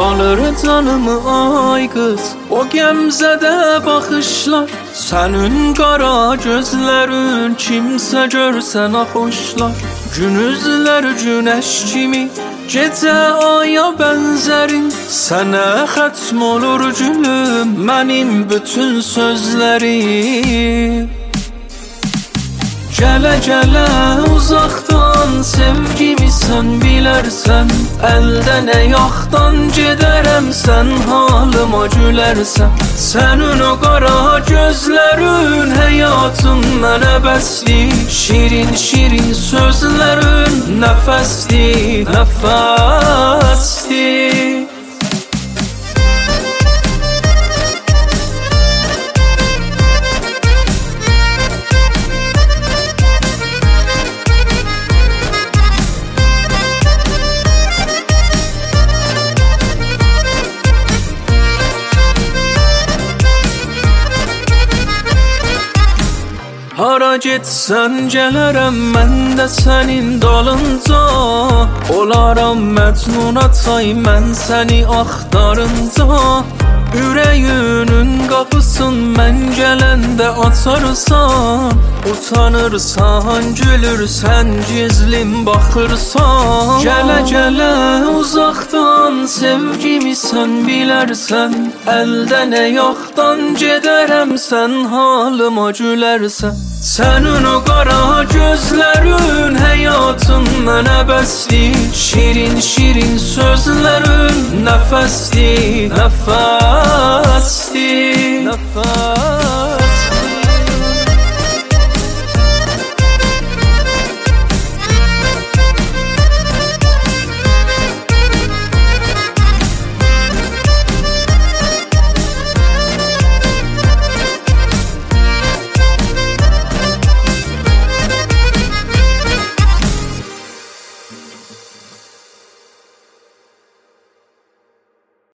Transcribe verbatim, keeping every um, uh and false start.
alır canımı ay qız, o gəmzədə baxışlar. Sənin qara gözlərin kimsə görsən xoşlar. Günüzlər günəş kimi, gecə aya bənzərin. Sənə xətm olur gülüm mənim bütün sözlərim. Gələ gələ uzaqdan sevgimi sən bilərsən. Əldən ayaqdan gedərəm sən halıma gülərsən. Sənin o qara gözlərin həyatım mənə bəsdir. Şirin şirin sözlərin nəfəsdir, nəfəsdir. Hara getsən gələrəm mən də sənin dalınca. Olaram məcnun atay mən səni axtarınca. Ürəyinin qapısın mən gələndə açarsan. Utanırsan, gülürsən, gizlim baxırsan. Gələ gələ uzaqdan sevgimi sən bilərsən. Əldən ayaqdan gedərəm sən halıma gülərsən. Sənin o qara gözlərin həyatın mənə bəsdir. Şirin şirin sözlərin nəfəsdir, nəfəsdir, nəfəsdir.